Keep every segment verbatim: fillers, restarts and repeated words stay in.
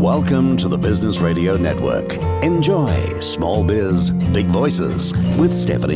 Welcome to the Business Radio Network. Enjoy Small Biz, Big Voices with Stephanie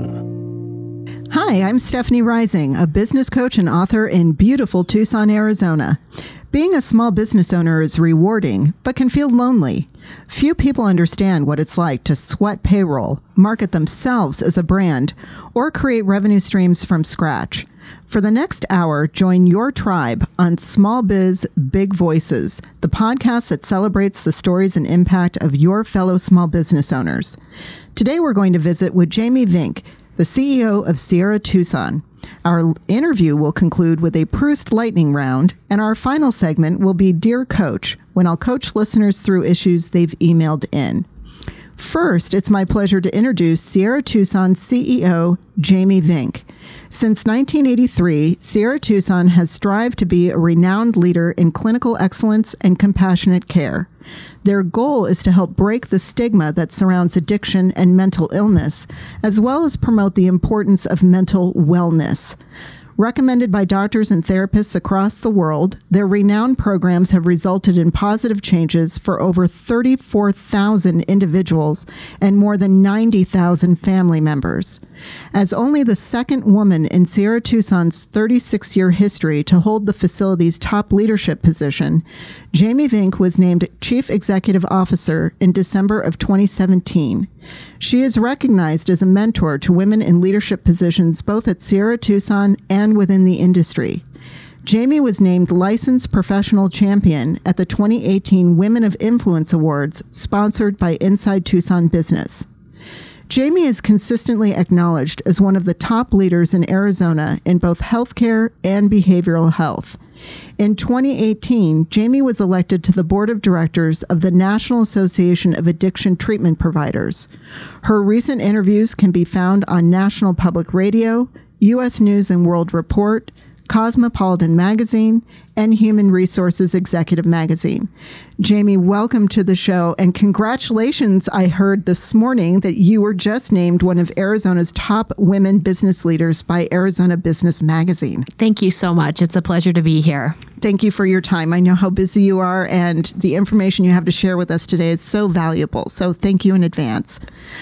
Rising. Hi, I'm Stephanie Rising, a business coach and author in beautiful Tucson, Arizona. Being a small business owner is rewarding, but can feel lonely. Few people understand what it's like to sweat payroll, market themselves as a brand, or create revenue streams from scratch. For the next hour, join your tribe on Small Biz, Big Voices, the podcast that celebrates the stories and impact of your fellow small business owners. Today, we're going to visit with Jamie Vink, the C E O of Sierra Tucson. Our interview will conclude with a Proust lightning round, and our final segment will be Dear Coach, when I'll coach listeners through issues they've emailed in. First, it's my pleasure to introduce Sierra Tucson C E O, Jamie Vink. Since nineteen eighty-three, Sierra Tucson has strived to be a renowned leader in clinical excellence and compassionate care. Their goal is to help break the stigma that surrounds addiction and mental illness, as well as promote the importance of mental wellness. Recommended by doctors and therapists across the world, their renowned programs have resulted in positive changes for over thirty-four thousand individuals and more than ninety thousand family members. As only the second woman in Sierra Tucson's thirty-six-year history to hold the facility's top leadership position, Jamie Vink was named Chief Executive Officer in December of twenty seventeen. She is recognized as a mentor to women in leadership positions both at Sierra Tucson and within the industry. Jamie was named Licensed Professional Champion at the twenty eighteen Women of Influence Awards, sponsored by Inside Tucson Business. Jamie is consistently acknowledged as one of the top leaders in Arizona in both healthcare and behavioral health. In twenty eighteen, Jamie was elected to the board of directors of the National Association of Addiction Treatment Providers. Her recent interviews can be found on National Public Radio, U S News and World Report, Cosmopolitan Magazine, and Human Resources Executive Magazine. Jamie, welcome to the show, and congratulations. I heard this morning that you were just named one of Arizona's top women business leaders by Arizona Business Magazine. Thank you so much. It's a pleasure to be here. Thank you for your time. I know how busy you are, and the information you have to share with us today is so valuable. So thank you in advance.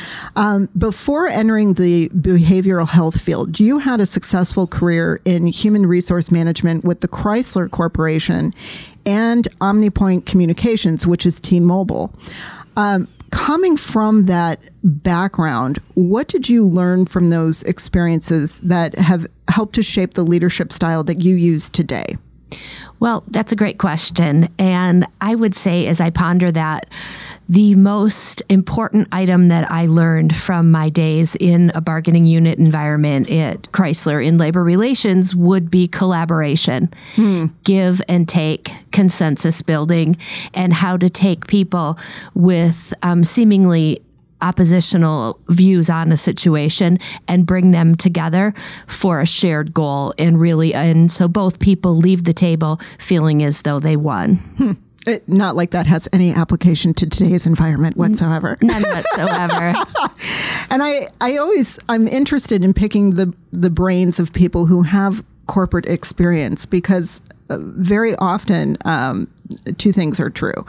Um, before entering the behavioral health field, you had a successful career in human resource management with the Chrysler Corporation and OmniPoint Communications, which is T-Mobile. Um, coming from that background, what did you learn from those experiences that have helped to shape the leadership style that you use today? Well, that's a great question. And I would say, as I ponder that, the most important item that I learned from my days in a bargaining unit environment at Chrysler in labor relations would be collaboration, hmm. give and take, consensus building, and how to take people with um, seemingly oppositional views on a situation and bring them together for a shared goal. And really, and so both people leave the table feeling as though they won. Hmm. It, not like that has any application to today's environment whatsoever. None whatsoever. And I, I always, I'm interested in picking the, the brains of people who have corporate experience, because uh, very often um, two things are true.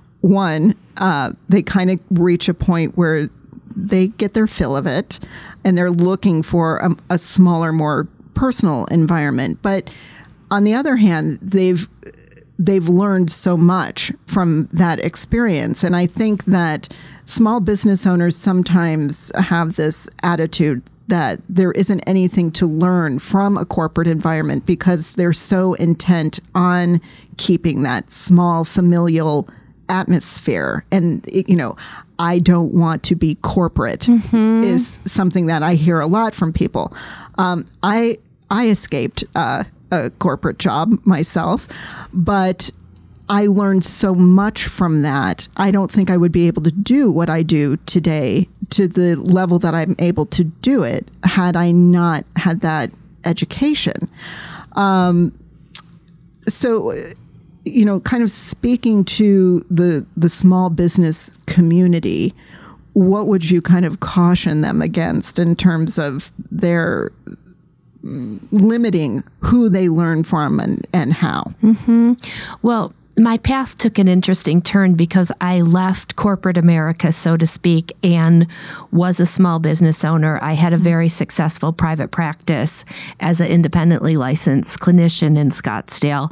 One, uh, they kind of reach a point where they get their fill of it and they're looking for a, a smaller, more personal environment. But on the other hand, they've they've learned so much from that experience. And I think that small business owners sometimes have this attitude that there isn't anything to learn from a corporate environment because they're so intent on keeping that small familial atmosphere. And, you know, I don't want to be corporate mm-hmm. is something that I hear a lot from people. Um, I I escaped uh, a corporate job myself, but I learned so much from that. I don't think I would be able to do what I do today to the level that I'm able to do it had I not had that education. Um, so, you know, kind of speaking to the the small business community, what would you kind of caution them against in terms of their limiting who they learn from and, and how? Mm-hmm. Well, my path took an interesting turn because I left corporate America, so to speak, and was a small business owner. I had a very successful private practice as an independently licensed clinician in Scottsdale.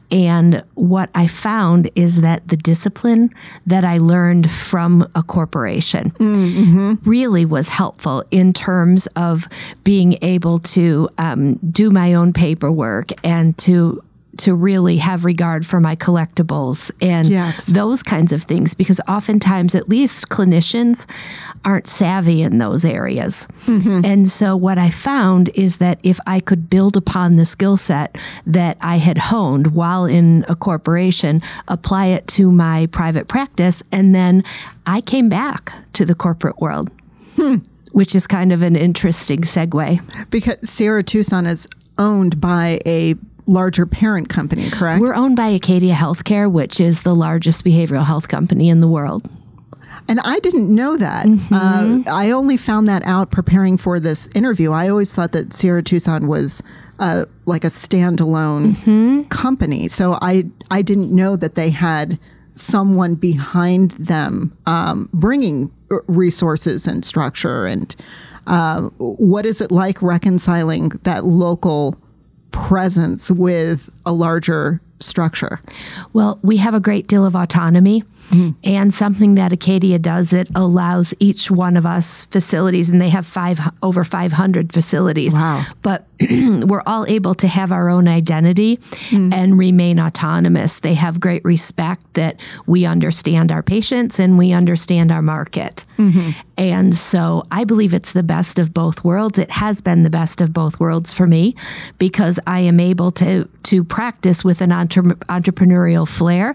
And what I found is that the discipline that I learned from a corporation mm-hmm. really was helpful in terms of being able to um, do my own paperwork and to to really have regard for my collectibles and yes. those kinds of things, because oftentimes, at least clinicians aren't savvy in those areas. Mm-hmm. And so what I found is that if I could build upon the skill set that I had honed while in a corporation, apply it to my private practice, and then I came back to the corporate world, hmm. which is kind of an interesting segue. Because Sierra Tucson is owned by a larger parent company, correct? We're owned by Acadia Healthcare, which is the largest behavioral health company in the world. And I didn't know that. Mm-hmm. Uh, I only found that out preparing for this interview. I always thought that Sierra Tucson was uh, like a standalone mm-hmm. company. So I, I didn't know that they had someone behind them um, bringing resources and structure. And uh, what is it like reconciling that local presence with a larger structure? Well, we have a great deal of autonomy. Mm-hmm. And something that Acadia does, it allows each one of us facilities, and they have five over five hundred facilities. Wow. But we're all able to have our own identity mm-hmm. and remain autonomous. They have great respect that we understand our patients and we understand our market. Mm-hmm. And so I believe it's the best of both worlds. It has been the best of both worlds for me because I am able to, to practice with an entre- entrepreneurial flair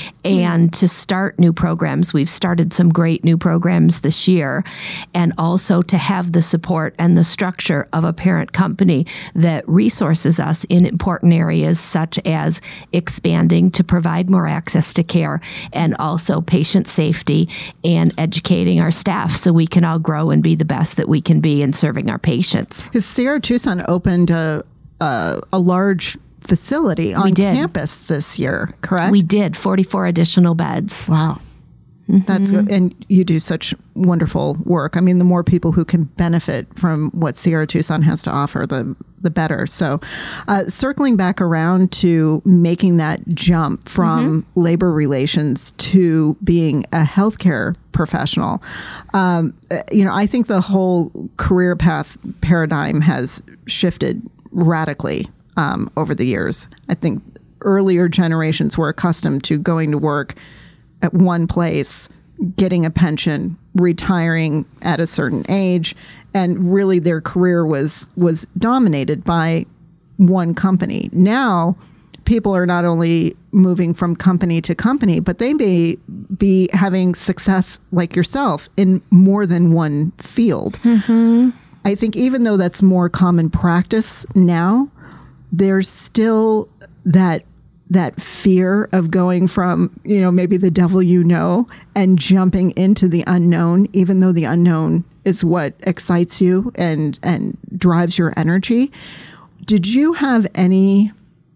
and mm-hmm. to start new programs. We've started some great new programs this year, and also to have the support and the structure of a parent company that resources us in important areas such as expanding to provide more access to care, and also patient safety and educating our staff so we can all grow and be the best that we can be in serving our patients. Because Sierra Tucson opened a, a, a large facility on campus this year, correct? We did, forty-four additional beds. Wow. Mm-hmm. That's good. And you do such wonderful work. I mean, the more people who can benefit from what Sierra Tucson has to offer, the the better. So uh, circling back around to making that jump from mm-hmm. labor relations to being a healthcare professional, um, you know, I think the whole career path paradigm has shifted radically um, over the years. I think earlier generations were accustomed to going to work at one place, getting a pension, retiring at a certain age, and really their career was was dominated by one company. Now, people are not only moving from company to company, but they may be having success like yourself in more than one field. Mm-hmm. I think even though that's more common practice now, there's still that that fear of going from, you know, maybe the devil you know and jumping into the unknown, even though the unknown is what excites you and, and drives your energy. Did you have any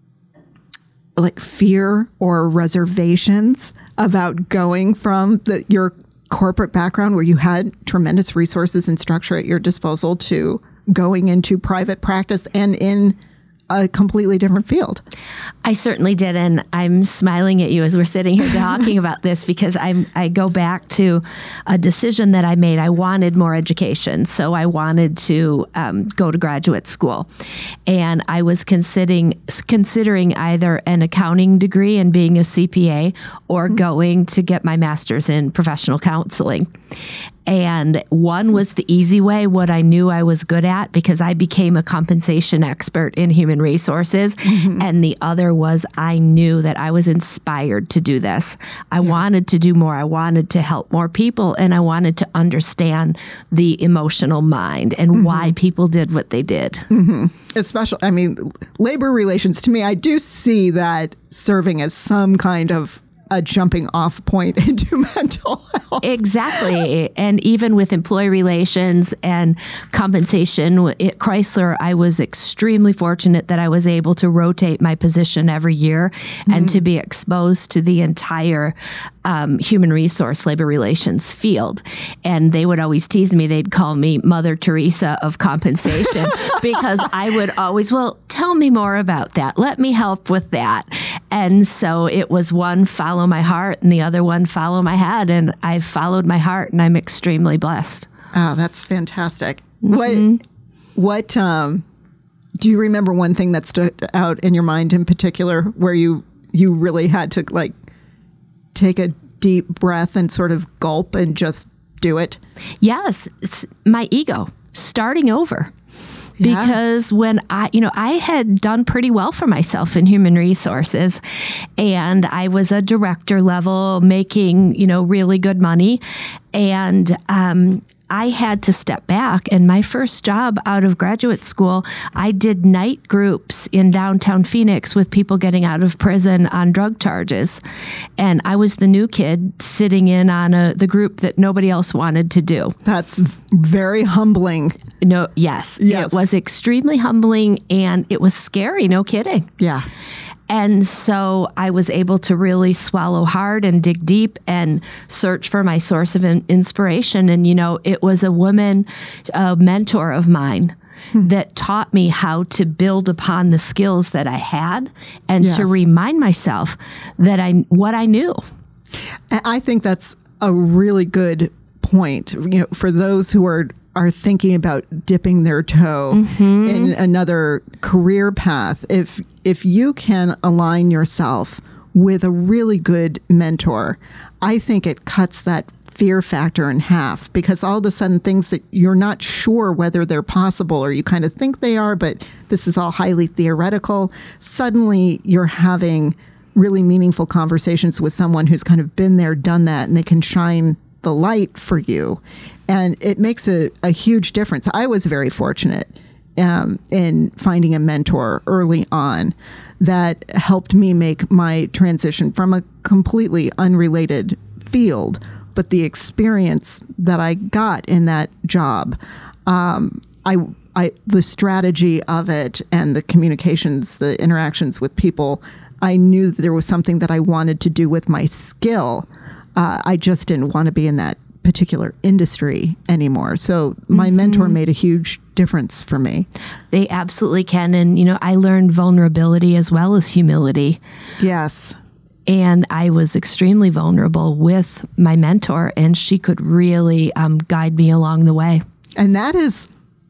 like fear or reservations about going from the, your corporate background where you had tremendous resources and structure at your disposal to going into private practice and in a completely different field? I certainly did, and I'm smiling at you as we're sitting here talking about this because I'm I go back to a decision that I made. I wanted more education, so I wanted to um, go to graduate school, and I was considering considering either an accounting degree and being a C P A or mm-hmm. going to get my master's in professional counseling. And one was the easy way, what I knew I was good at, because I became a compensation expert in human resources. Mm-hmm. And the other was I knew that I was inspired to do this. I yeah. wanted to do more. I wanted to help more people. And I wanted to understand the emotional mind and mm-hmm. why people did what they did. Mm-hmm. Especially, I mean, labor relations, to me, I do see that serving as some kind of a jumping off point into mental health. Exactly. And even with employee relations and compensation at Chrysler, I was extremely fortunate that I was able to rotate my position every year mm-hmm. and to be exposed to the entire um, human resource labor relations field. And they would always tease me. They'd call me Mother Teresa of compensation because I would always, well, tell me more about that. Let me help with that. And so it was one, follow my heart, and the other one, follow my head. And I followed my heart, and I'm extremely blessed. Oh, that's fantastic. Mm-hmm. What, what, um, do you remember one thing that stood out in your mind in particular where you, you really had to like take a deep breath and sort of gulp and just do it? Yes. It's my ego starting over. Yeah. Because when I, you know, I had done pretty well for myself in human resources, and I was a director level making, you know, really good money. And um, I had to step back. And my first job out of graduate school, I did night groups in downtown Phoenix with people getting out of prison on drug charges. And I was the new kid sitting in on a, the group that nobody else wanted to do. That's very humbling. No, yes, yes. It was extremely humbling, and it was scary, no kidding. Yeah. And so I was able to really swallow hard and dig deep and search for my source of in- inspiration. And, you know, it was a woman, a mentor of mine, hmm. that taught me how to build upon the skills that I had and yes. to remind myself that I what I knew. I think that's a really good point. You know, for those who are are thinking about dipping their toe mm-hmm. in another career path, if if you can align yourself with a really good mentor, I think it cuts that fear factor in half, because all of a sudden things that you're not sure whether they're possible, or you kind of think they are, but this is all highly theoretical, suddenly you're having really meaningful conversations with someone who's kind of been there, done that, and they can shine the light for you. And it makes a, a huge difference. I was very fortunate um, in finding a mentor early on that helped me make my transition from a completely unrelated field. But the experience that I got in that job, um, I, I, the strategy of it and the communications, the interactions with people, I knew that there was something that I wanted to do with my skill. Uh, I just didn't want to be in that particular industry anymore. So my mm-hmm. mentor made a huge difference for me. They absolutely can. And, you know, I learned vulnerability as well as humility. Yes. And I was extremely vulnerable with my mentor, and she could really um, guide me along the way. And that is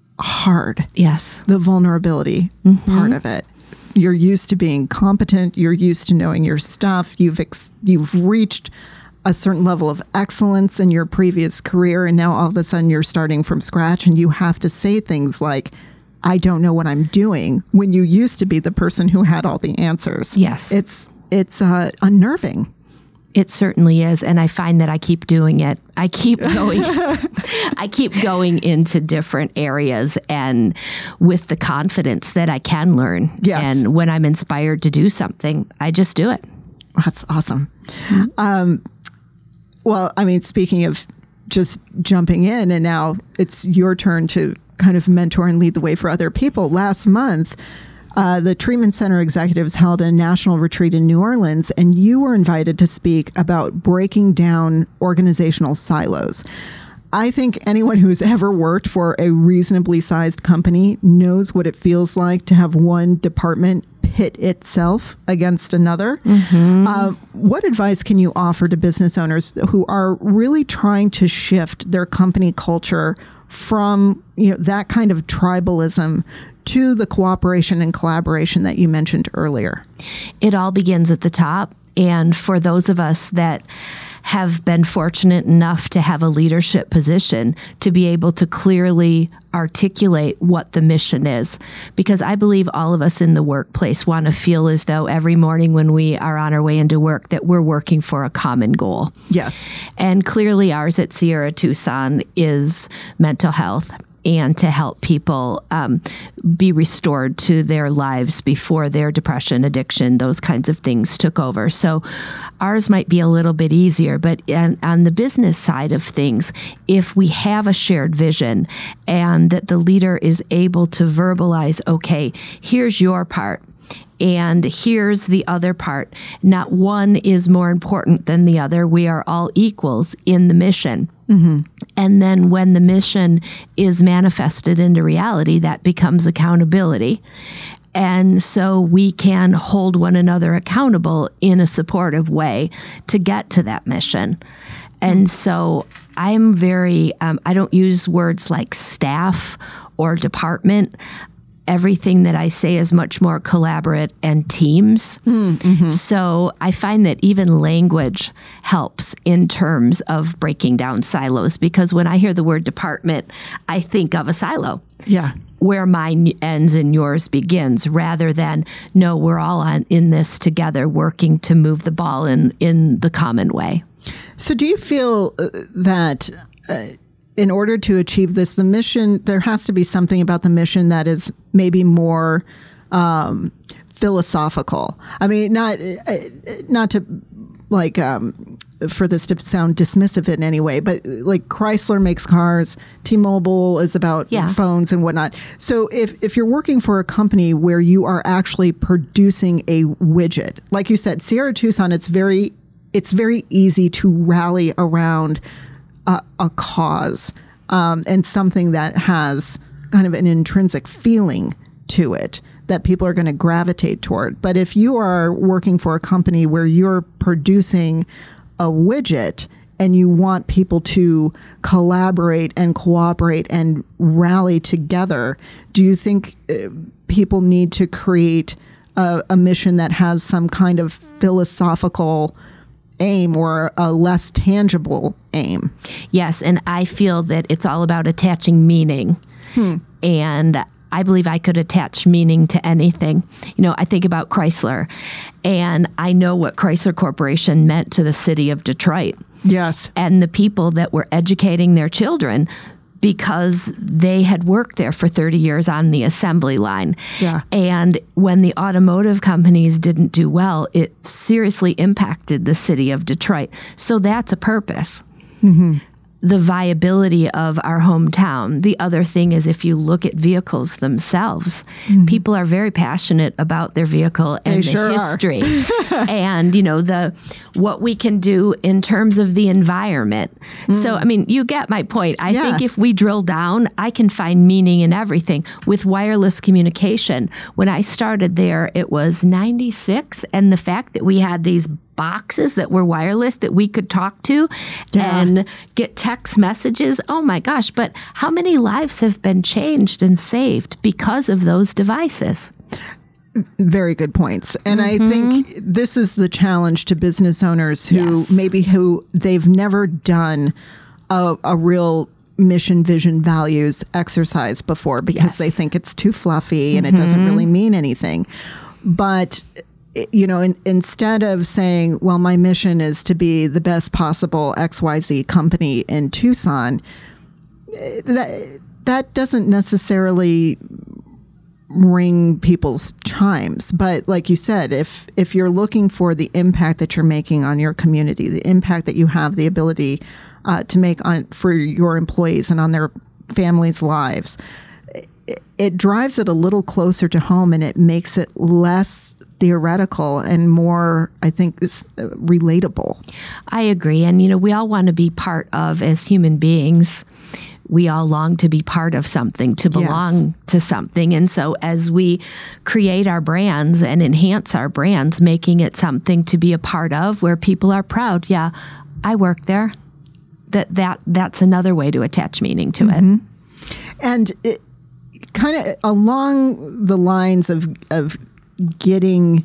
hard. Yes. The vulnerability mm-hmm. part of it. You're used to being competent. You're used to knowing your stuff. You've ex- you've reached a certain level of excellence in your previous career, and now all of a sudden you're starting from scratch, and you have to say things like, I don't know what I'm doing, when you used to be the person who had all the answers. Yes. It's it's uh, unnerving. It certainly is. And I find that I keep doing it. I keep going. I keep going into different areas, and with the confidence that I can learn. Yes. And when I'm inspired to do something, I just do it. That's awesome. Mm-hmm. Um, well, I mean, speaking of just jumping in, and now it's your turn to kind of mentor and lead the way for other people. Last month, uh, the Treatment Center executives held a national retreat in New Orleans, and you were invited to speak about breaking down organizational silos. I think anyone who's ever worked for a reasonably sized company knows what it feels like to have one department pit itself against another. Mm-hmm. Uh, what advice can you offer to business owners who are really trying to shift their company culture from, you know, that kind of tribalism to the cooperation and collaboration that you mentioned earlier? It all begins at the top. And for those of us that have been fortunate enough to have a leadership position, to be able to clearly articulate what the mission is. Because I believe all of us in the workplace want to feel as though every morning when we are on our way into work that we're working for a common goal. Yes. And clearly ours at Sierra Tucson is mental health. and to help people um, be restored to their lives before their depression, addiction, those kinds of things took over. So ours might be a little bit easier, but on, on the business side of things, if we have a shared vision and that the leader is able to verbalize, okay, here's your part, and here's the other part. Not one is more important than the other. We are all equals in the mission. Mm-hmm. And then when the mission is manifested into reality, that becomes accountability. And so we can hold one another accountable in a supportive way to get to that mission. And so I'm very, um, I don't use words like staff or department. Everything that I say is much more collaborate and teams. Mm-hmm. So I find that even language helps in terms of breaking down silos, because when I hear the word department, I think of a silo. Yeah. Where mine ends and yours begins, rather than, no, we're all on, in this together, working to move the ball in, in the common way. So do you feel uh, that uh, in order to achieve this, the mission, there has to be something about the mission that is maybe more um, philosophical? I mean, not uh, not to like um, for this to sound dismissive in any way, but like Chrysler makes cars, T-Mobile is about yeah. phones and whatnot. So if, if you're working for a company where you are actually producing a widget, like you said, Sierra Tucson, it's very it's very easy to rally around a, a cause um, and something that has kind of an intrinsic feeling to it that people are going to gravitate toward. But if you are working for a company where you're producing a widget and you want people to collaborate and cooperate and rally together, do you think uh, people need to create a, a mission that has some kind of philosophical aim or a less tangible aim? Yes, and I feel that it's all about attaching meaning. Hmm. And I believe I could attach meaning to anything. You know, I think about Chrysler, and I know what Chrysler Corporation meant to the city of Detroit. Yes. And the people that were educating their children because they had worked there for thirty years on the assembly line. Yeah. And when the automotive companies didn't do well, it seriously impacted the city of Detroit. So that's a purpose. Mm-hmm. The viability of our hometown. The other thing is, if you look at vehicles themselves, mm-hmm. people are very passionate about their vehicle and they the sure history. And, you know, the what we can do in terms of the environment. Mm. So, I mean, you get my point. I yeah. think if we drill down, I can find meaning in everything. With wireless communication, when I started there, it was ninety-six, and the fact that we had these boxes that were wireless that we could talk to yeah. and get text messages. Oh my gosh, but how many lives have been changed and saved because of those devices? Very good points. And mm-hmm. I think this is the challenge to business owners who yes. maybe who they've never done a, a real mission, vision, values exercise before because yes. they think it's too fluffy and mm-hmm. it doesn't really mean anything. But you know, in, instead of saying, well, my mission is to be the best possible X Y Z company in Tucson, that, that doesn't necessarily ring people's chimes. But like you said, if if you're looking for the impact that you're making on your community, the impact that you have the ability uh, to make on for your employees and on their families' lives, it, it drives it a little closer to home and it makes it less theoretical and more, I think, is uh, relatable. I agree. And, you know, we all want to be part of, as human beings, we all long to be part of something, to belong yes. to something. And so as we create our brands and enhance our brands, making it something to be a part of where people are proud. Yeah, I work there. That that That's another way to attach meaning to mm-hmm. it. And it, kind of along the lines of of getting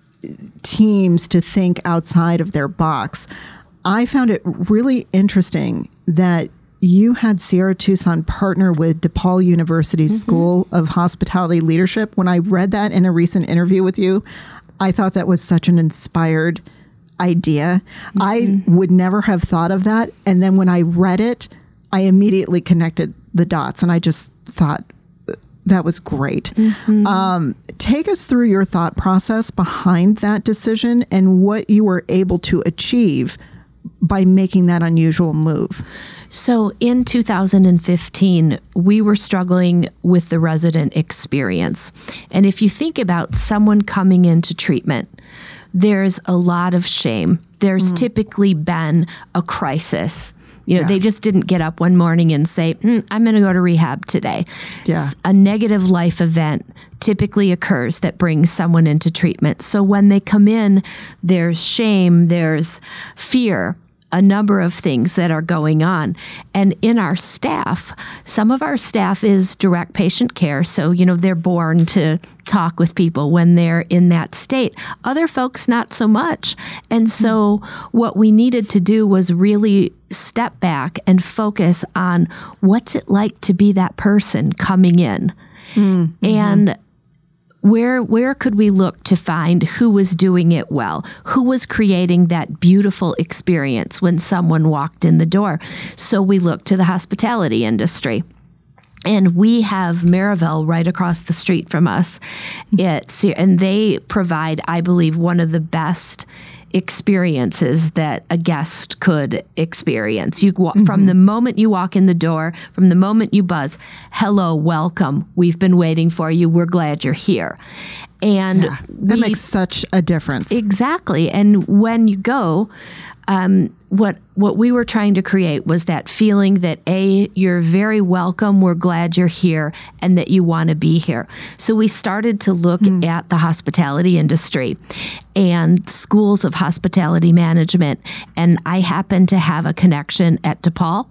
teams to think outside of their box, I found it really interesting that you had Sierra Tucson partner with DePaul University's mm-hmm. School of Hospitality Leadership. When I read that in a recent interview with you, I thought that was such an inspired idea. Mm-hmm. I would never have thought of that. And then when I read it, I immediately connected the dots. And I just thought that was great. Mm-hmm. Um, take us through your thought process behind that decision and what you were able to achieve by making that unusual move. So in two thousand fifteen, we were struggling with the resident experience. And if you think about someone coming into treatment, there's a lot of shame. There's mm. typically been a crisis. You know, yeah. they just didn't get up one morning and say, mm, I'm going to go to rehab today. Yeah. A negative life event typically occurs that brings someone into treatment. So when they come in, there's shame, there's fear, a number of things that are going on. And in our staff, some of our staff is direct patient care. So, you know, they're born to talk with people when they're in that state. Other folks, not so much. And so what we needed to do was really step back and focus on what's it like to be that person coming in. Mm-hmm. And Where where could we look to find who was doing it well? Who was creating that beautiful experience when someone walked in the door? So we looked to the hospitality industry. And we have Marivel right across the street from us. It's, and they provide, I believe, one of the best experiences that a guest could experience. You mm-hmm. From the moment you walk in the door, from the moment you buzz, hello, welcome. We've been waiting for you. We're glad you're here. And yeah, that we, makes such a difference. Exactly. And when you go, um, what what we were trying to create was that feeling that, A, you're very welcome, we're glad you're here, and that you want to be here. So we started to look mm. at the hospitality industry and schools of hospitality management. And I happen to have a connection at DePaul.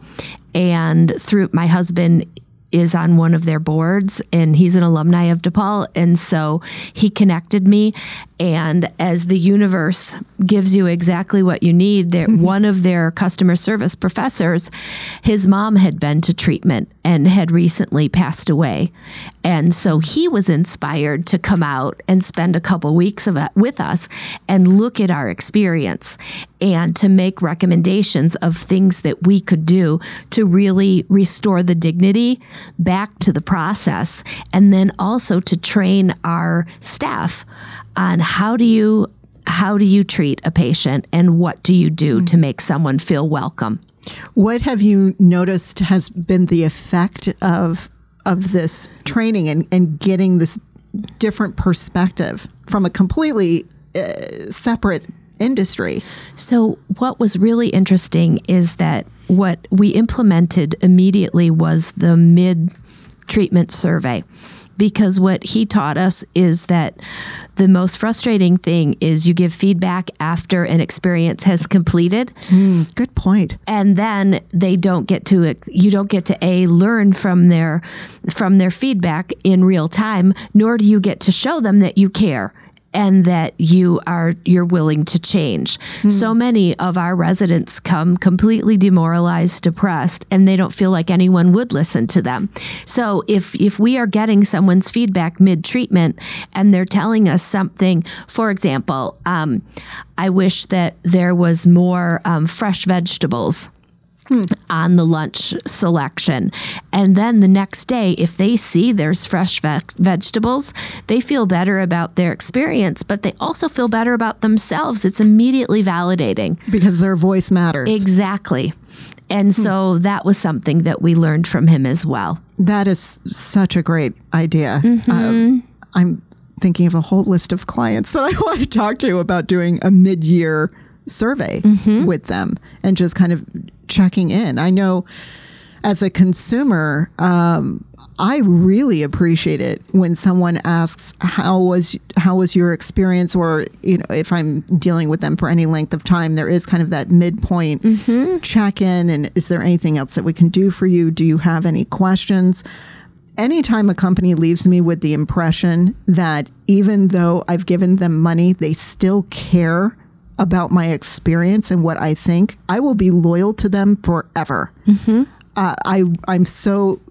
And through my husband is on one of their boards, and he's an alumni of DePaul. And so he connected me. And as the universe gives you exactly what you need, that one of their customer service professors, his mom had been to treatment and had recently passed away. And so he was inspired to come out and spend a couple weeks of it with us and look at our experience and to make recommendations of things that we could do to really restore the dignity back to the process, and then also to train our staff on how do you how do you treat a patient and what do you do mm-hmm. to make someone feel welcome. What have you noticed has been the effect of of this training and, and getting this different perspective from a completely uh, separate industry? So what was really interesting is that what we implemented immediately was the mid-treatment survey. Because what he taught us is that the most frustrating thing is you give feedback after an experience has completed. Mm, good point. And then they don't get to, you don't get to A, learn from their, from their feedback in real time, nor do you get to show them that you care and that you are you're willing to change. Mm. So many of our residents come completely demoralized, depressed, and they don't feel like anyone would listen to them. So if if we are getting someone's feedback mid-treatment and they're telling us something, for example, um, I wish that there was more um, fresh vegetables Hmm. on the lunch selection. And then the next day, if they see there's fresh ve- vegetables, they feel better about their experience, but they also feel better about themselves. It's immediately validating. Because their voice matters. Exactly. And hmm. so that was something that we learned from him as well. That is such a great idea. Mm-hmm. Um, I'm thinking of a whole list of clients that I want to talk to about doing a mid-year survey mm-hmm. with them and just kind of checking in. I know as a consumer, um, I really appreciate it when someone asks, how was how was your experience? Or, you know, if I'm dealing with them for any length of time, there is kind of that midpoint mm-hmm. check-in. And is there anything else that we can do for you? Do you have any questions? Anytime a company leaves me with the impression that even though I've given them money, they still care about my experience and what I think, I will be loyal to them forever. Mm-hmm. Uh, I, I'm so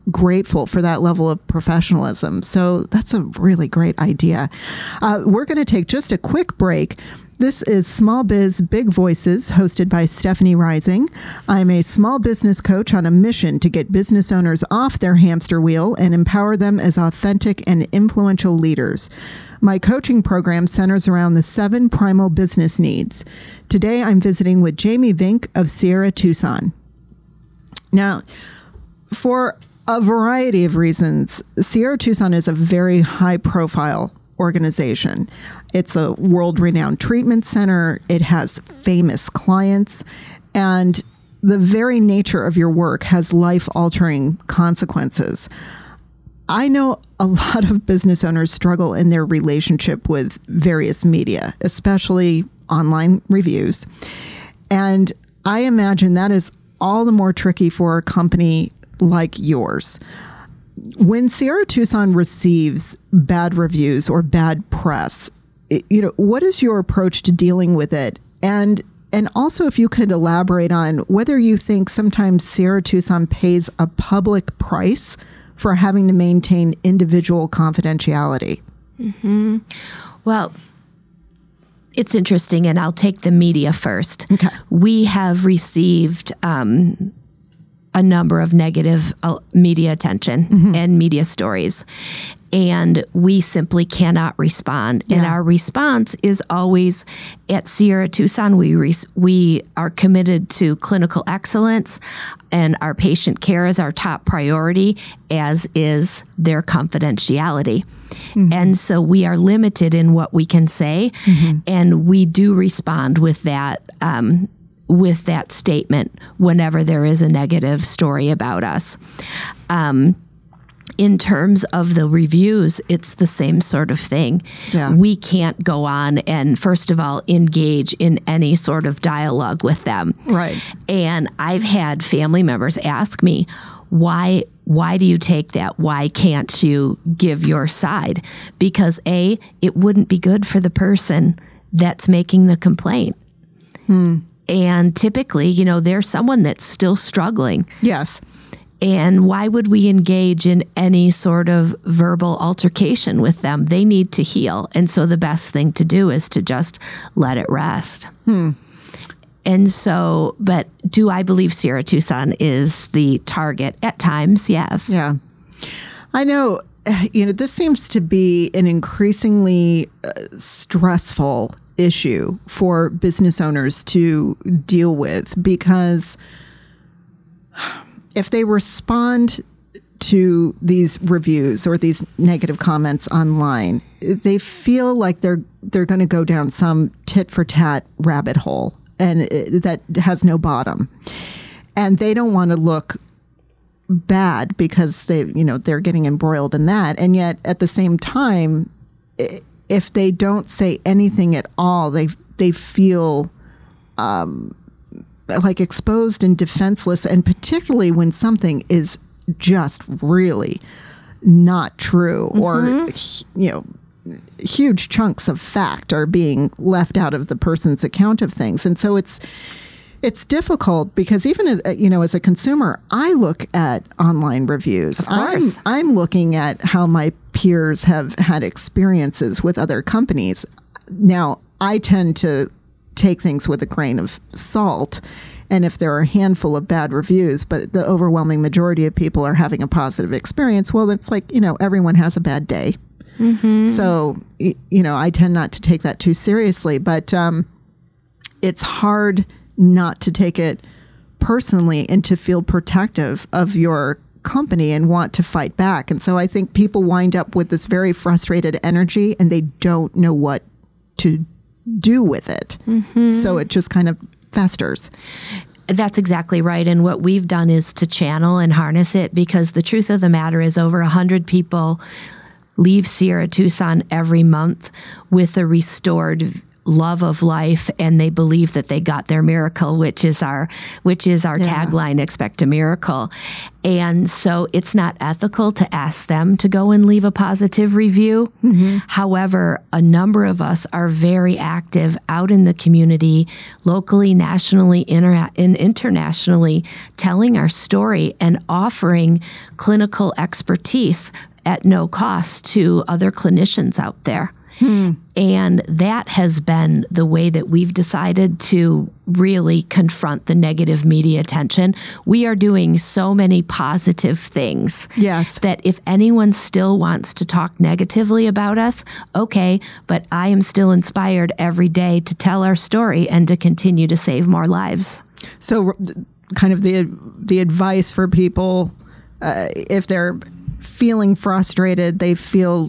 grateful for that level of professionalism. So that's a really great idea. Uh, we're going to take just a quick break. This is Small Biz Big Voices, hosted by Stephanie Rising. I'm a small business coach on a mission to get business owners off their hamster wheel and empower them as authentic and influential leaders. My coaching program centers around the seven primal business needs. Today, I'm visiting with Jamie Vink of Sierra Tucson. Now, for a variety of reasons, Sierra Tucson is a very high-profile organization. It's a world-renowned treatment center. It has famous clients, and the very nature of your work has life-altering consequences. I know a lot of business owners struggle in their relationship with various media, especially online reviews. And I imagine that is all the more tricky for a company like yours. When Sierra Tucson receives bad reviews or bad press, it, you know, what is your approach to dealing with it? And and also, if you could elaborate on whether you think sometimes Sierra Tucson pays a public price for having to maintain individual confidentiality. Mm-hmm. Well, it's interesting, and I'll take the media first. Okay. We have received um, a number of negative uh, media attention mm-hmm. and media stories, and we simply cannot respond. Yeah. And our response is always, at Sierra Tucson, we re- we are committed to clinical excellence, and our patient care is our top priority, as is their confidentiality. Mm-hmm. And so we are limited in what we can say, mm-hmm. and we do respond with that um, with that statement whenever there is a negative story about us. Um, in terms of the reviews, it's the same sort of thing. Yeah. We can't go on and, first of all, engage in any sort of dialogue with them. Right. And I've had family members ask me, why why do you take that? Why can't you give your side? Because A, it wouldn't be good for the person that's making the complaint. Hmm. And typically, you know, there's someone that's still struggling. Yes. And why would we engage in any sort of verbal altercation with them? They need to heal. And so the best thing to do is to just let it rest. Hmm. And so, but do I believe Sierra Tucson is the target? At times, yes. Yeah. I know, you know, this seems to be an increasingly uh, stressful issue for business owners to deal with, because if they respond to these reviews or these negative comments online, they feel like they're they're going to go down some tit for tat rabbit hole, and it, that has no bottom. And they don't want to look bad because they, you know, they're getting embroiled in that. And yet at the same time, if they don't say anything at all, they they feel um, like exposed and defenseless, and particularly when something is just really not true, mm-hmm. or, you know, huge chunks of fact are being left out of the person's account of things. And so it's it's difficult, because even as, you know, as a consumer, I look at online reviews. Of course. I'm, I'm looking at how my peers have had experiences with other companies. Now, I tend to take things with a grain of salt. And if there are a handful of bad reviews, but the overwhelming majority of people are having a positive experience, well, it's like, you know, everyone has a bad day. Mm-hmm. So, you know, I tend not to take that too seriously, but um, it's hard not to take it personally and to feel protective of your company and want to fight back. And so I think people wind up with this very frustrated energy, and they don't know what to do with it. Mm-hmm. So it just kind of festers. That's exactly right. And what we've done is to channel and harness it, because the truth of the matter is over one hundred people leave Sierra Tucson every month with a restored love of life, and they believe that they got their miracle, which is our which is our yeah. tagline, expect a miracle. And so it's not ethical to ask them to go and leave a positive review. Mm-hmm. However, a number of us are very active out in the community, locally, nationally, inter- and internationally, telling our story and offering clinical expertise at no cost to other clinicians out there. Hmm. And that has been the way that we've decided to really confront the negative media attention. We are doing so many positive things. Yes. That if anyone still wants to talk negatively about us, okay, but I am still inspired every day to tell our story and to continue to save more lives. So kind of the the advice for people, uh, if they're feeling frustrated, they feel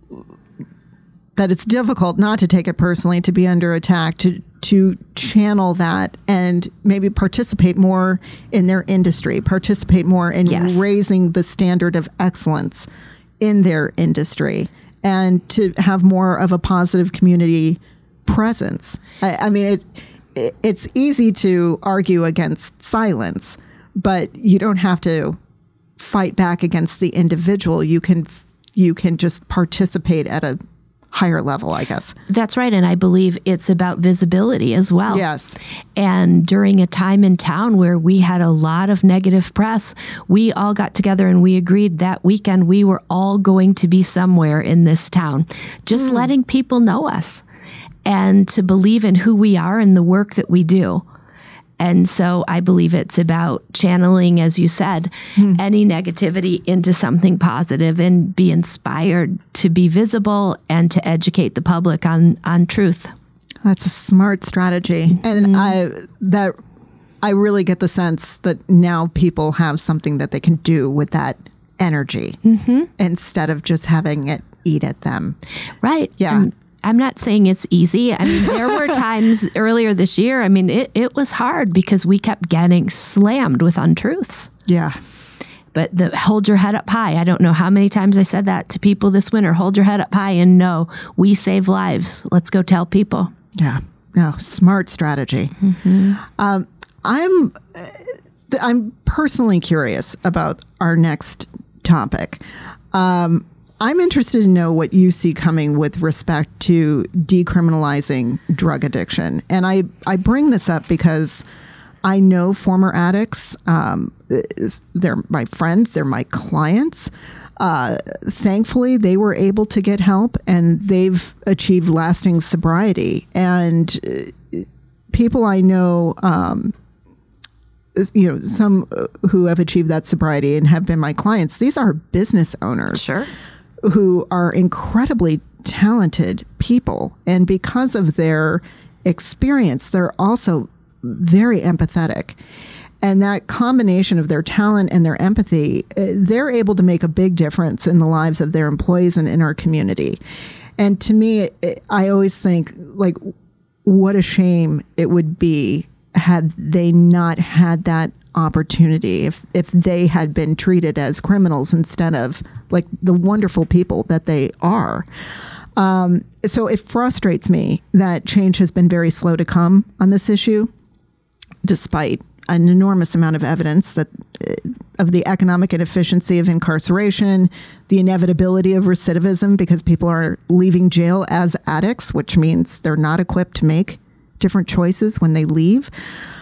that it's difficult not to take it personally, to be under attack, to to channel that and maybe participate more in their industry, participate more in yes. raising the standard of excellence in their industry, and to have more of a positive community presence. I, I mean, it, it, it's easy to argue against silence, but you don't have to fight back against the individual. You can you can just participate at a higher level, I guess. That's right. And I believe it's about visibility as well. Yes. And during a time in town where we had a lot of negative press, we all got together and we agreed that weekend we were all going to be somewhere in this town, just mm. letting people know us and to believe in who we are and the work that we do. And so I believe it's about channeling, as you said, hmm. any negativity into something positive and be inspired to be visible and to educate the public on, on truth. That's a smart strategy. Mm-hmm. And I that I really get the sense that now people have something that they can do with that energy mm-hmm. instead of just having it eat at them. Right. Yeah. And I'm not saying it's easy. I mean, there were times earlier this year, I mean, it, it was hard because we kept getting slammed with untruths. Yeah. But the hold your head up high. I don't know how many times I said that to people this winter. Hold your head up high and know we save lives. Let's go tell people. Yeah. No, smart strategy. Mm-hmm. Um, I'm, I'm personally curious about our next topic. Um, I'm interested to know what you see coming with respect to decriminalizing drug addiction. And I, I bring this up because I know former addicts. Um, they're my friends. They're my clients. Uh, thankfully, they were able to get help and they've achieved lasting sobriety. And uh, people I know, um, you know, some who have achieved that sobriety and have been my clients, these are business owners. Sure. Who are incredibly talented people. And because of their experience, they're also very empathetic. And that combination of their talent and their empathy, they're able to make a big difference in the lives of their employees and in our community. And to me, I always think, like, what a shame it would be had they not had that opportunity, if if they had been treated as criminals instead of like the wonderful people that they are. Um, so it frustrates me that change has been very slow to come on this issue, despite an enormous amount of evidence that uh, of the economic inefficiency of incarceration, the inevitability of recidivism because people are leaving jail as addicts, which means they're not equipped to make different choices when they leave.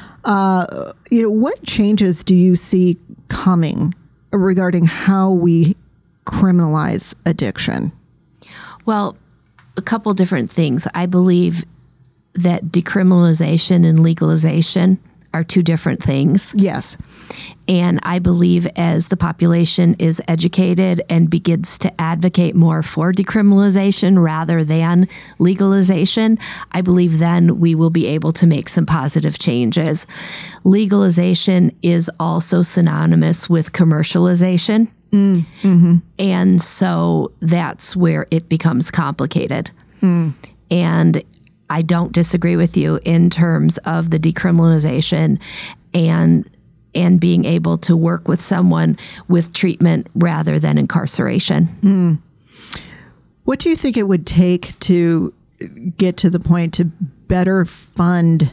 Uh, you know, what changes do you see coming regarding how we criminalize addiction? Well, a couple different things. I believe that decriminalization and legalization are two different things. Yes. And I believe as the population is educated and begins to advocate more for decriminalization rather than legalization, I believe then we will be able to make some positive changes. Legalization is also synonymous with commercialization. Mm, mm-hmm. And so that's where it becomes complicated. Mm. And I don't disagree with you in terms of the decriminalization and and being able to work with someone with treatment rather than incarceration. Mm. What do you think it would take to get to the point to better fund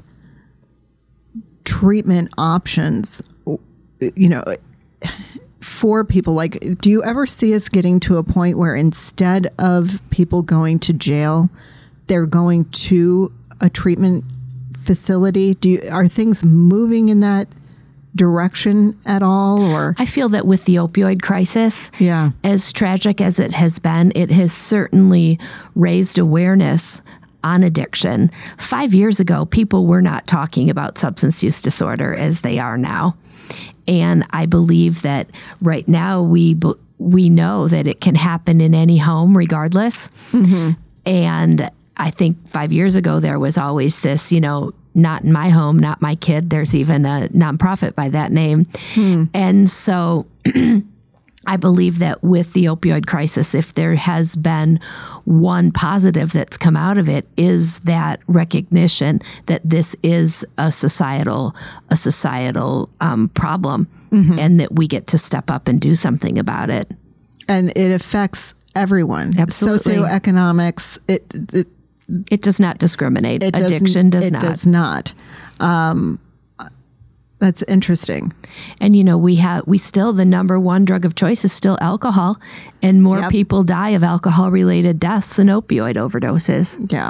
treatment options, you know, for people? Like, do you ever see us getting to a point where instead of people going to jail, they're going to a treatment facility? Do you, are things moving in that direction at all? Or I feel that with the opioid crisis, yeah, as tragic as it has been, it has certainly raised awareness on addiction. Five years ago, people were not talking about substance use disorder as they are now. And I believe that right now we we know that it can happen in any home regardless. Mm-hmm. And I think five years ago, there was always this, you know, not in my home, not my kid. There's even a nonprofit by that name. Hmm. And so I believe that with the opioid crisis, if there has been one positive that's come out of it, is that recognition that this is a societal, a societal um, problem, mm-hmm. and that we get to step up and do something about it. And it affects everyone. Absolutely. Socioeconomics, it, it It does not discriminate. It Addiction does it not. It does not. Um, that's interesting. And, you know, we have, we still, the number one drug of choice is still alcohol, and more Yep. people die of alcohol-related deaths than opioid overdoses. Yeah.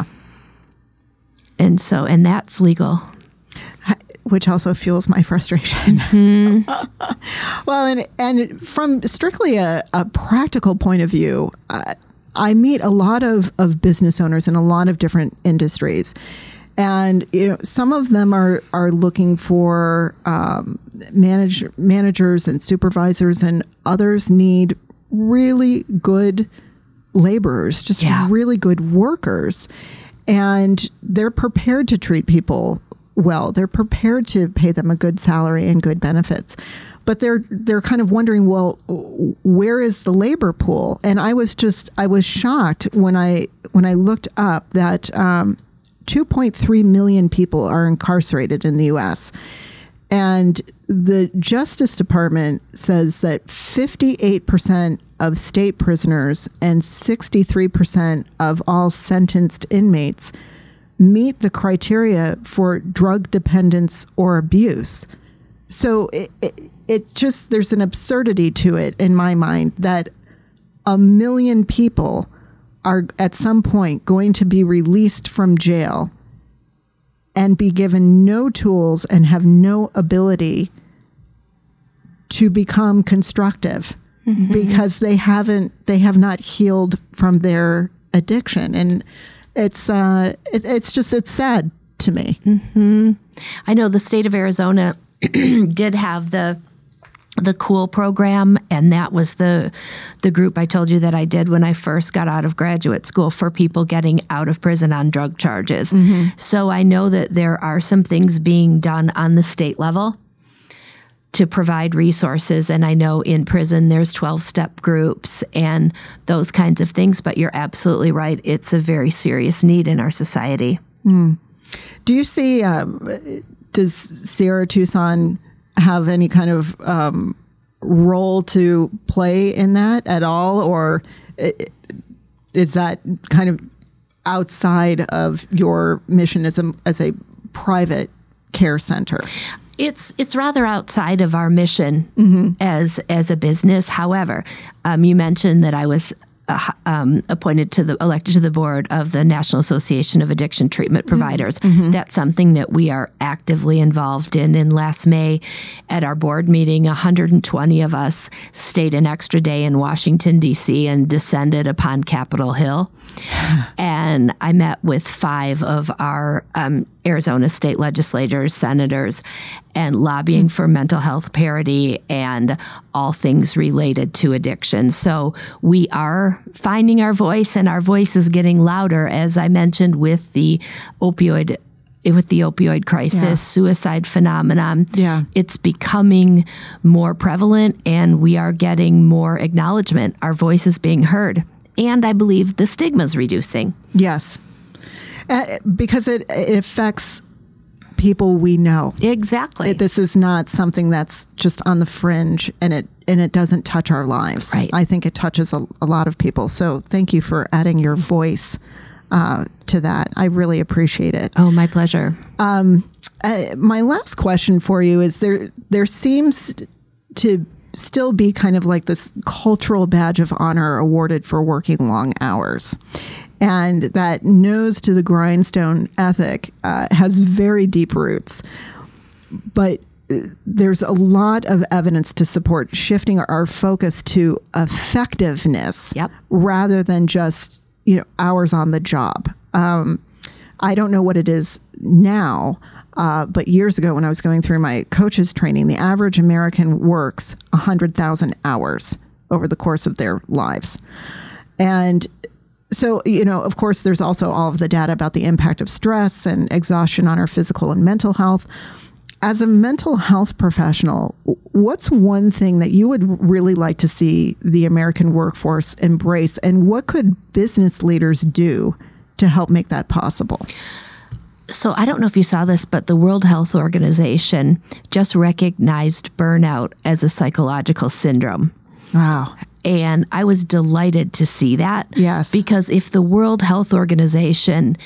And so, and that's legal. Which also fuels my frustration. Mm-hmm. Well, and and from strictly a, a practical point of view, uh, I meet a lot of, of business owners in a lot of different industries. And you know, some of them are, are looking for um, manage, managers and supervisors, and others need really good laborers, just Yeah. really good workers. And they're prepared to treat people well. They're prepared to pay them a good salary and good benefits. But they're they're kind of wondering, well, where is the labor pool? And I was just I was shocked when I when I looked up that um, two point three million people are incarcerated in the U S, and the Justice Department says that fifty-eight percent of state prisoners and sixty-three percent of all sentenced inmates meet the criteria for drug dependence or abuse. So it, it, it's just, there's an absurdity to it in my mind that a million people are at some point going to be released from jail and be given no tools and have no ability to become constructive, mm-hmm. because they haven't, they have not healed from their addiction. And it's, uh, it, it's just, it's sad to me. Mm-hmm. I know the state of Arizona did have the the COOL program, and that was the the group I told you that I did when I first got out of graduate school for people getting out of prison on drug charges. Mm-hmm. So I know that there are some things being done on the state level to provide resources, and I know in prison there's twelve-step groups and those kinds of things, but you're absolutely right. It's a very serious need in our society. Mm. Do you see, um, does Sierra Tucson have any kind of um, role to play in that at all? Or is that kind of outside of your mission as a, as a private care center? It's it's rather outside of our mission, mm-hmm. as as a business. However, um, you mentioned that I was Uh, um, appointed to the elected to the board of the National Association of Addiction Treatment Providers. Mm-hmm. That's something that we are actively involved in. And last May, at our board meeting, one hundred twenty of us stayed an extra day in Washington, D C and descended upon Capitol Hill. And I met with five of our um, Arizona state legislators, senators, and lobbying for mental health parity and all things related to addiction. So we are finding our voice, and our voice is getting louder, as I mentioned, with the opioid with the opioid crisis, yeah. suicide phenomenon. Yeah. It's becoming more prevalent, and we are getting more acknowledgement. Our voice is being heard. And I believe the stigma is reducing. Yes. Uh, because it, it affects people we know. Exactly. It, this is not something that's just on the fringe, and it and it doesn't touch our lives. Right. I think it touches a, a lot of people. So thank you for adding your voice uh, to that. I really appreciate it. Oh, my pleasure. Um, uh, my last question for you is there, there seems to still be kind of like this cultural badge of honor awarded for working long hours. And that nose to the grindstone ethic uh, has very deep roots. But there's a lot of evidence to support shifting our focus to effectiveness yep. rather than just, you know, hours on the job. Um, I don't know what it is now, uh, but years ago when I was going through my coaches training, the average American works one hundred thousand hours over the course of their lives. And so, you know, of course, there's also all of the data about the impact of stress and exhaustion on our physical and mental health. As a mental health professional, what's one thing that you would really like to see the American workforce embrace, and what could business leaders do to help make that possible? So I don't know if you saw this, but the World Health Organization just recognized burnout as a psychological syndrome. Wow. And I was delighted to see that. Yes. Because if the World Health Organization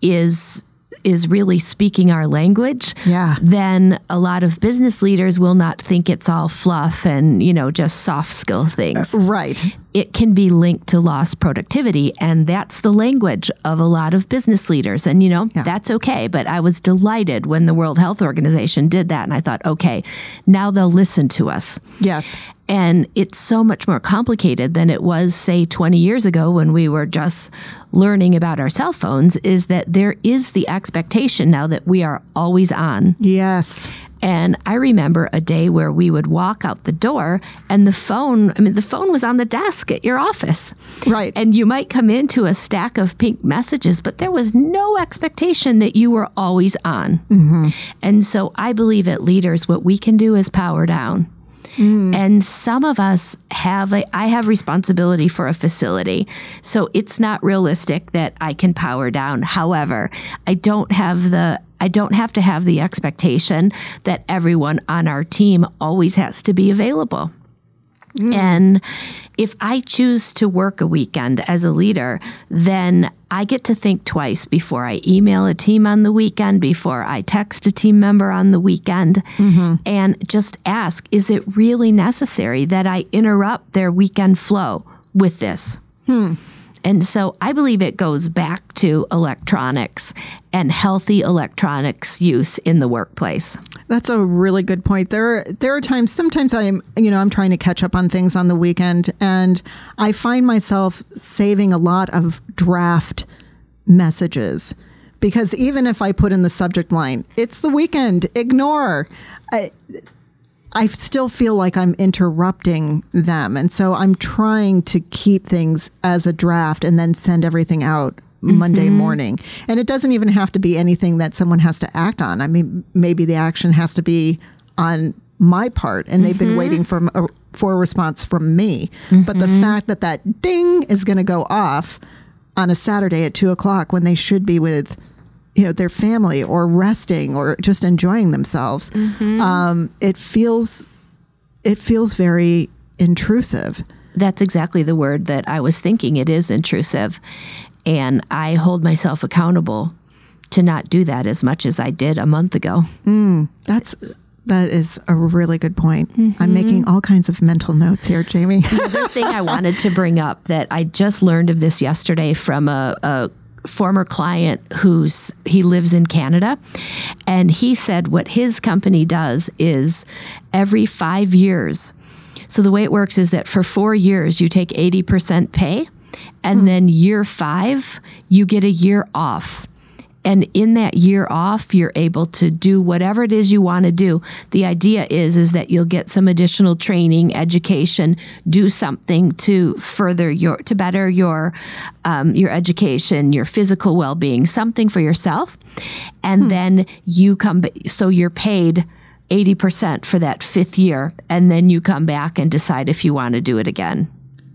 is is really speaking our language, yeah. then a lot of business leaders will not think it's all fluff and, you know, just soft skill things. Uh, right. It can be linked to lost productivity, and that's the language of a lot of business leaders. And, you know, yeah. that's okay. But I was delighted when the World Health Organization did that, and I thought, okay, now they'll listen to us. Yes. And it's so much more complicated than it was, say, twenty years ago when we were just learning about our cell phones, is that there is the expectation now that we are always on. Yes. And I remember a day where we would walk out the door and the phone, I mean, the phone was on the desk at your office. Right. And you might come into a stack of pink messages, but there was no expectation that you were always on. Mm-hmm. And so I believe at Leaders, what we can do is power down. Mm. And some of us have, a, I have responsibility for a facility, so it's not realistic that I can power down. However, I don't have the, I don't have to have the expectation that everyone on our team always has to be available. Mm. And if I choose to work a weekend as a leader, then I get to think twice before I email a team on the weekend, before I text a team member on the weekend, mm-hmm. and just ask, is it really necessary that I interrupt their weekend flow with this? Hmm. And so I believe it goes back to electronics and healthy electronics use in the workplace. That's a really good point. There are, there are times, sometimes I'm, you know, I'm trying to catch up on things on the weekend, and I find myself saving a lot of draft messages, because even if I put in the subject line, it's the weekend, ignore, I, I still feel like I'm interrupting them. And so I'm trying to keep things as a draft and then send everything out Monday mm-hmm. morning. And it doesn't even have to be anything that someone has to act on. I mean, maybe the action has to be on my part, and they've mm-hmm. been waiting for a, for a response from me. Mm-hmm. But the fact that that ding is going to go off on a Saturday at two o'clock when they should be with, you know, their family or resting or just enjoying themselves, mm-hmm. um, it feels it feels very intrusive. That's exactly the word that I was thinking. It is intrusive. And I hold myself accountable to not do that as much as I did a month ago. Mm, that's that is a really good point. Mm-hmm. I'm making all kinds of mental notes here, Jamie. Another thing I wanted to bring up that I just learned of this yesterday from a, a former client who's he lives in Canada, and he said what his company does is every five years. So the way it works is that for four years you take eighty percent pay. And hmm. then year five, you get a year off. And in that year off, you're able to do whatever it is you want to do. The idea is, is that you'll get some additional training, education, do something to further your, to better your, um, your education, your physical well-being, something for yourself. And hmm. then you come, so you're paid eighty percent for that fifth year. And then you come back and decide if you want to do it again.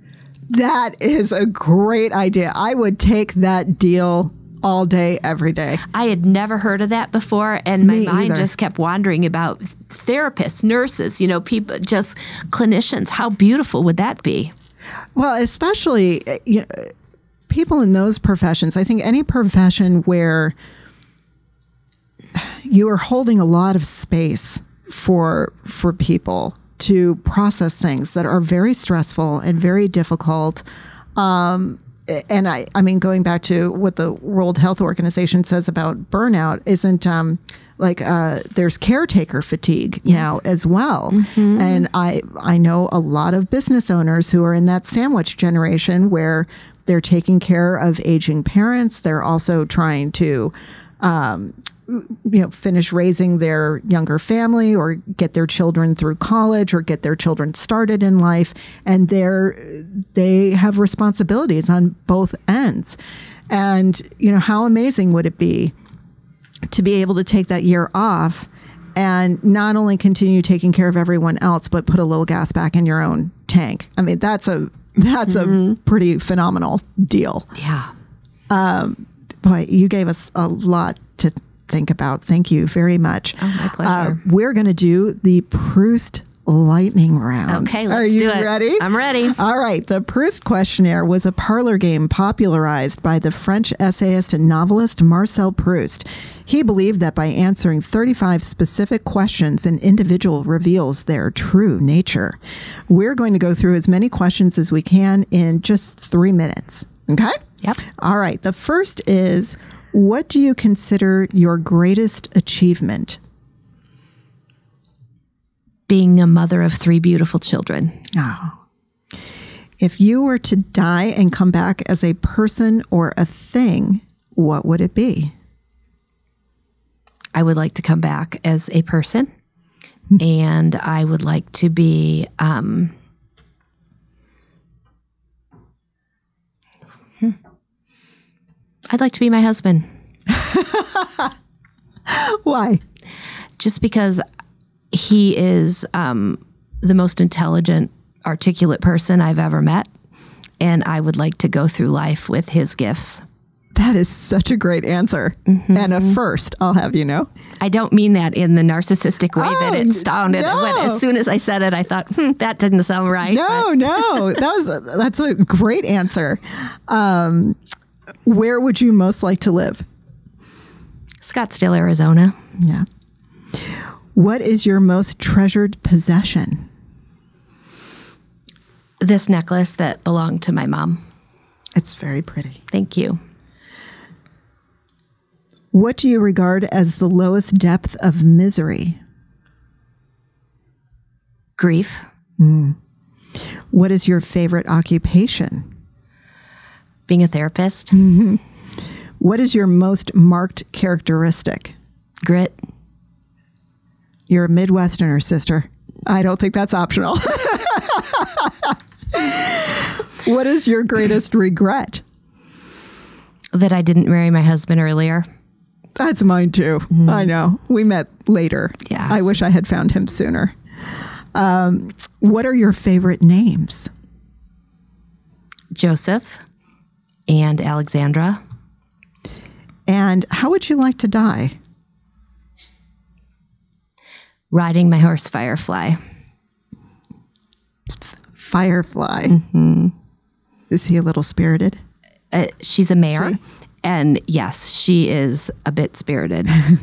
That is a great idea. I would take that deal all day, every day. I had never heard of that before, and my Me mind either. just kept wandering about therapists, nurses, you know, people, just clinicians. How beautiful would that be? Well, especially, you know, people in those professions, I think any profession where you are holding a lot of space for for people to process things that are very stressful and very difficult. Um, and I, I mean, going back to what the World Health Organization says about burnout, isn't um, like uh, there's caretaker fatigue yes. now as well. Mm-hmm. And I, I know a lot of business owners who are in that sandwich generation where they're taking care of aging parents. They're also trying to um, you know, finish raising their younger family or get their children through college or get their children started in life. And they're, they have responsibilities on both ends. And, you know, how amazing would it be to be able to take that year off and not only continue taking care of everyone else, but put a little gas back in your own tank? I mean, that's a, that's mm-hmm. a pretty phenomenal deal. Yeah. Um, boy, you gave us a lot to think about. Thank you very much. Oh, my pleasure. Uh, we're going to do the Proust lightning round. Okay, let's Are you do it. ready? I'm ready. All right. The Proust questionnaire was a parlor game popularized by the French essayist and novelist Marcel Proust. He believed that by answering thirty-five specific questions, an individual reveals their true nature. We're going to go through as many questions as we can in just three minutes. Okay? Yep. All right. The first is, what do you consider your greatest achievement? Being a mother of three beautiful children. Oh. If you were to die and come back as a person or a thing, what would it be? I would like to come back as a person, and I would like to be um, hmm. I'd like to be my husband. Why? Just because he is um, the most intelligent, articulate person I've ever met, and I would like to go through life with his gifts. That is such a great answer. Mm-hmm. And a first, I'll have you know. I don't mean that in the narcissistic way oh, that it sounded. No. When, as soon as I said it, I thought, hmm, that didn't sound right. No, no. That was a, that's a great answer. Um, where would you most like to live? Scottsdale, Arizona. Yeah. What is your most treasured possession? This necklace that belonged to my mom. It's very pretty. Thank you. What do you regard as the lowest depth of misery? Grief. Mm. What is your favorite occupation? Being a therapist. Mm-hmm. What is your most marked characteristic? Grit. You're a Midwesterner, sister. I don't think that's optional. What is your greatest regret? That I didn't marry my husband earlier. That's mine too. Mm. I know. We met later. Yes. I wish I had found him sooner. Um, what are your favorite names? Joseph and Alexandra. And how would you like to die? Riding my horse, Firefly. Firefly. Mm-hmm. Is he a little spirited? Uh, she's a mare. She? And yes, she is a bit spirited.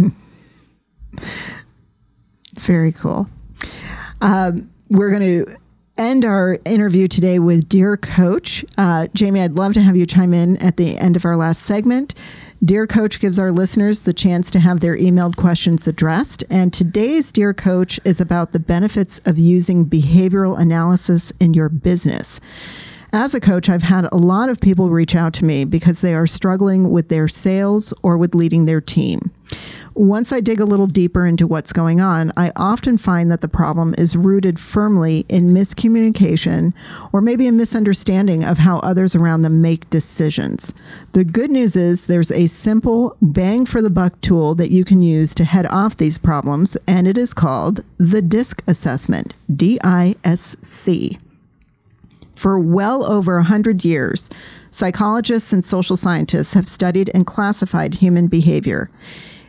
Very cool. Um, we're going to end our interview today with Dear Coach. Uh, Jamie, I'd love to have you chime in at the end of our last segment. Dear Coach gives our listeners the chance to have their emailed questions addressed. And today's Dear Coach is about the benefits of using behavioral analysis in your business. As a coach, I've had a lot of people reach out to me because they are struggling with their sales or with leading their team. Once I dig a little deeper into what's going on, I often find that the problem is rooted firmly in miscommunication or maybe a misunderstanding of how others around them make decisions. The good news is there's a simple bang for the buck tool that you can use to head off these problems, and it is called the DISC assessment, D I S C. For well over one hundred years, psychologists and social scientists have studied and classified human behavior.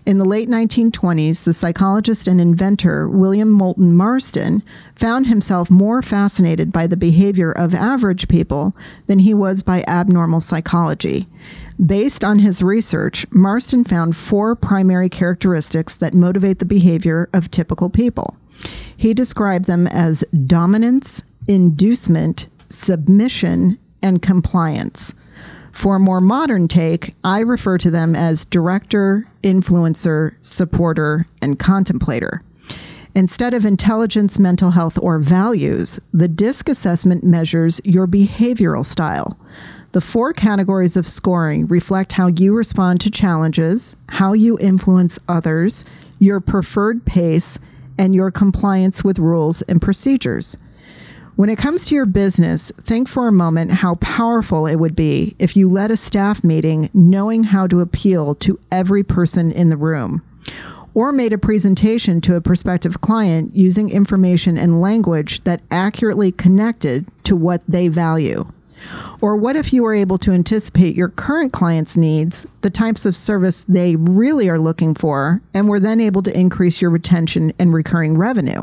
In the late nineteen twenties, the psychologist and inventor William Moulton Marston found himself more fascinated by the behavior of average people than he was by abnormal psychology. Based on his research, Marston found four primary characteristics that motivate the behavior of typical people. He described them as dominance, inducement, submission, and compliance. For a more modern take, I refer to them as director, influencer, supporter, and contemplator. Instead of intelligence, mental health, or values, the DISC assessment measures your behavioral style. The four categories of scoring reflect how you respond to challenges, how you influence others, your preferred pace, and your compliance with rules and procedures. When it comes to your business, think for a moment how powerful it would be if you led a staff meeting knowing how to appeal to every person in the room, or made a presentation to a prospective client using information and language that accurately connected to what they value. Or what if you were able to anticipate your current clients' needs, the types of service they really are looking for, and were then able to increase your retention and recurring revenue?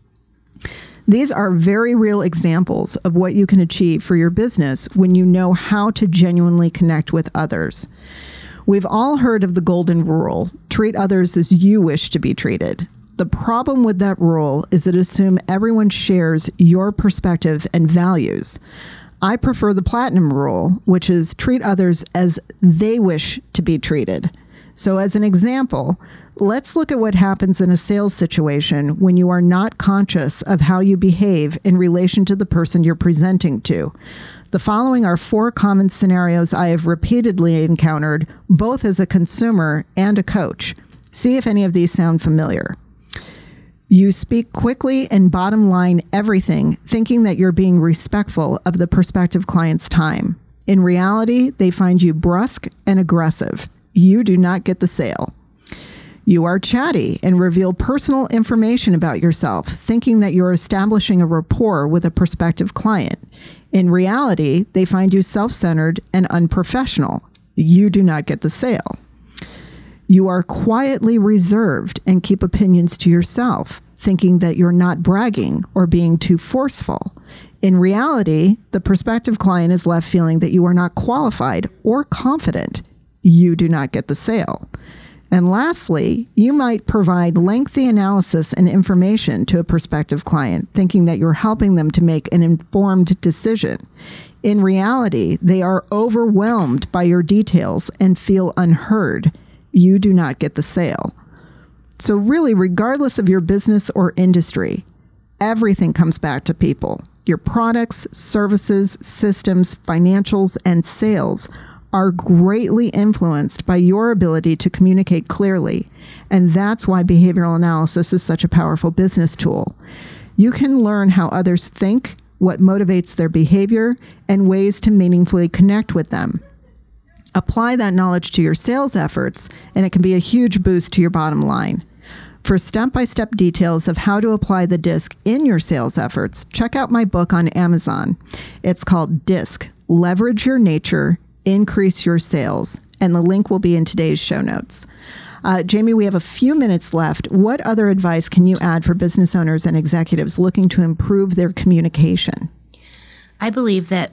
These are very real examples of what you can achieve for your business when you know how to genuinely connect with others. We've all heard of the golden rule: treat others as you wish to be treated. The problem with that rule is it assumes everyone shares your perspective and values. I prefer the platinum rule, which is treat others as they wish to be treated. So as an example, let's look at what happens in a sales situation when you are not conscious of how you behave in relation to the person you're presenting to. The following are four common scenarios I have repeatedly encountered, both as a consumer and a coach. See if any of these sound familiar. You speak quickly and bottom line everything, thinking that you're being respectful of the prospective client's time. In reality, they find you brusque and aggressive. You do not get the sale. You are chatty and reveal personal information about yourself, thinking that you're establishing a rapport with a prospective client. In reality, they find you self-centered and unprofessional. You do not get the sale. You are quietly reserved and keep opinions to yourself, thinking that you're not bragging or being too forceful. In reality, the prospective client is left feeling that you are not qualified or confident. You do not get the sale. And lastly, you might provide lengthy analysis and information to a prospective client, thinking that you're helping them to make an informed decision. In reality, they are overwhelmed by your details and feel unheard. You do not get the sale. So really, regardless of your business or industry, everything comes back to people. Your products, services, systems, financials, and sales are greatly influenced by your ability to communicate clearly. And that's why behavioral analysis is such a powerful business tool. You can learn how others think, what motivates their behavior, and ways to meaningfully connect with them. Apply that knowledge to your sales efforts, and it can be a huge boost to your bottom line. For step-by-step details of how to apply the DISC in your sales efforts, check out my book on Amazon. It's called DISC, Leverage Your Nature, Increase Your Sales, and the link will be in today's show notes. Uh, Jamie, we have a few minutes left. What other advice can you add for business owners and executives looking to improve their communication? I believe that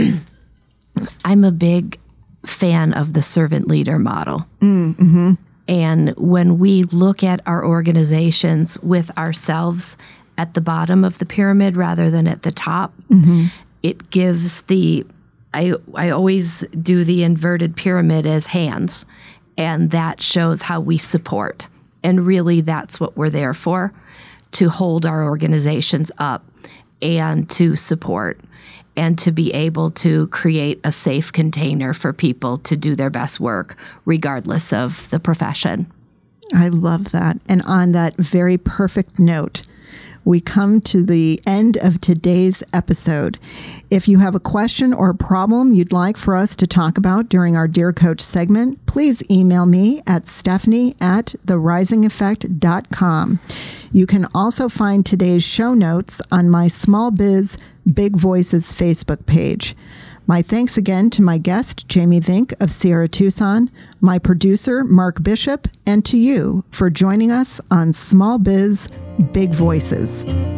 I'm a big fan of the servant leader model. Mm-hmm. And when we look at our organizations with ourselves at the bottom of the pyramid rather than at the top, mm-hmm. it gives the I, I always do the inverted pyramid as hands, and that shows how we support. And really, that's what we're there for, to hold our organizations up and to support and to be able to create a safe container for people to do their best work, regardless of the profession. I love that. And on that very perfect note, we come to the end of today's episode. If you have a question or a problem you'd like for us to talk about during our Dear Coach segment, please email me at Stephanie at the rising effect dot com. You can also find today's show notes on my Small Biz Big Voices Facebook page. My thanks again to my guest, Jamie Vink of Sierra Tucson, my producer, Mark Bishop, and to you for joining us on Small Biz Big Voices.